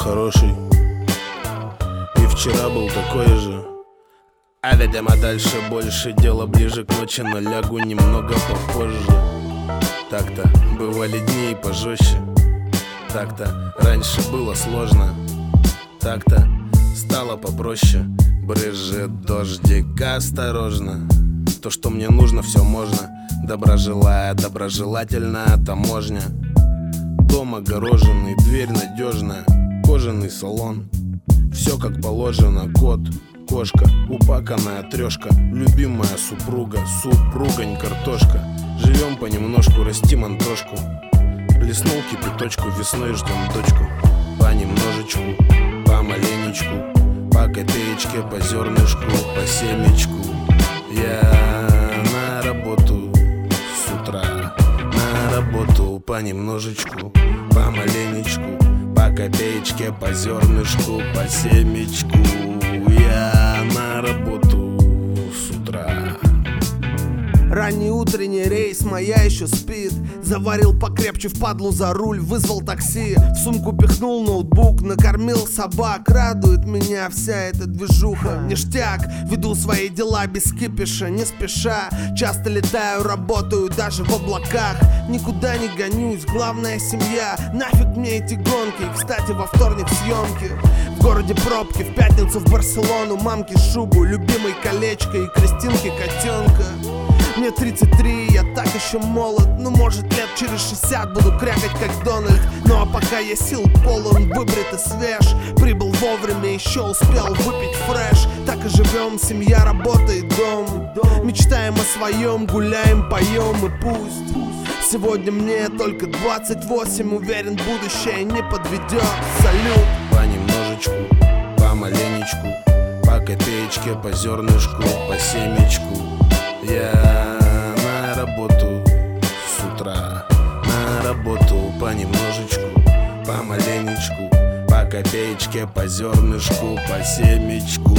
хороший, и вчера был такой же. А видимо дальше больше, дело ближе к ночи, но лягу немного попозже. Так-то бывали дни и пожестче, так-то раньше было сложно, так-то стало попроще. Брызжет дождик, осторожно. То, что мне нужно, все можно. Добра желая, доброжелательная таможня. Дом огороженный, дверь надежная, кожаный салон. Все как положено, кот, кошка, упаканная трешка, любимая супруга, супругань, картошка. Живем понемножку, растим антошку. Плеснул кипяточку, весной ждем дочку. Понемножечку, помаленечку, по копеечке, по зернышку, по семечку. Я на работу с утра, на работу понемножечку, помаленечку, по копеечке, по зернышку, по семечку. Я на работу с утра. Ранний утренний рейс, моя еще спит. Заварил покрепче впадлу за руль, вызвал такси. В сумку пихнул ноутбук, накормил собак. Радует меня вся эта движуха. Ништяк, веду свои дела без кипиша, не спеша. Часто летаю, работаю даже в облаках. Никуда не гонюсь, главное семья. Нафиг мне эти гонки, кстати, во вторник съемки. В городе пробки, в пятницу в Барселону. Мамке шубу, любимой колечко и Кристинке котенка. Мне 33, я так еще молод. Ну может лет через 60 буду крякать как Дональд. Ну а пока я сил полон, выбрит и свеж. Прибыл вовремя, еще успел выпить фреш. Так и живем, семья, работа и дом. Мечтаем о своем, гуляем, поем и пусть. Сегодня мне только 28, уверен, будущее не подведет. Салют. Понемножечку, помаленечку, по копеечке, по зернышку, по семечку. Я на работу с утра, на работу понемножечку, помаленечку, по копеечке, по зернышку, по семечку.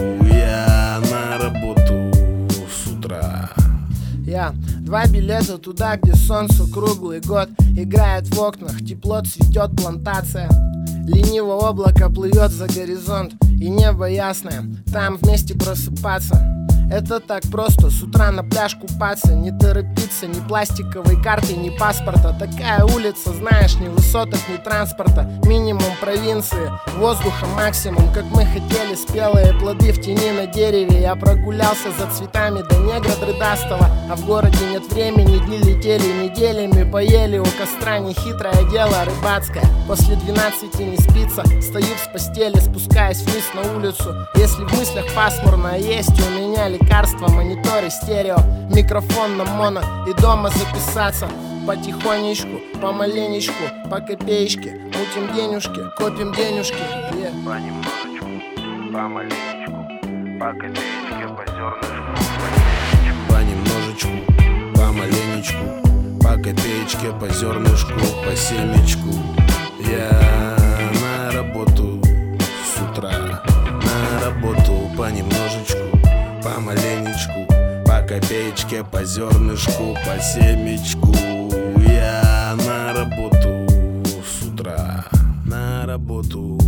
Я на работу с утра. Я 2 билета туда, где солнце круглый год играет в окнах, тепло цветет плантация. Лениво облако плывет за горизонт, и небо ясное, там вместе просыпаться. Это так просто, с утра на пляж купаться. Не торопиться, ни пластиковой карты, ни паспорта. Такая улица, знаешь, ни высоток, ни транспорта. Минимум провинции, воздуха максимум. Как мы хотели, спелые плоды в тени на дереве. Я прогулялся за цветами до негра дрыдастого. А в городе нет времени, дни летели неделями. Поели у костра, нехитрое дело рыбацкое. После 12 не спится, стою с постели, спускаясь вниз на улицу. Если в мыслях пасмурно, есть у меня лекарства, мониторы, стерео, микрофон на моно и дома записаться. Потихонечку, помаленечку, по копеечке, мутим денежки, копим денежки. Понемножечку, помаленечку, по копеечке, по зернышку, по семечку. Понемножечку, помаленечку, по копеечке, по зернышку, по семечку. Я на работу с утра, на работу понемножечку, помаленечку, по копеечке, по зернышку, по семечку. Я на работу с утра, на работу.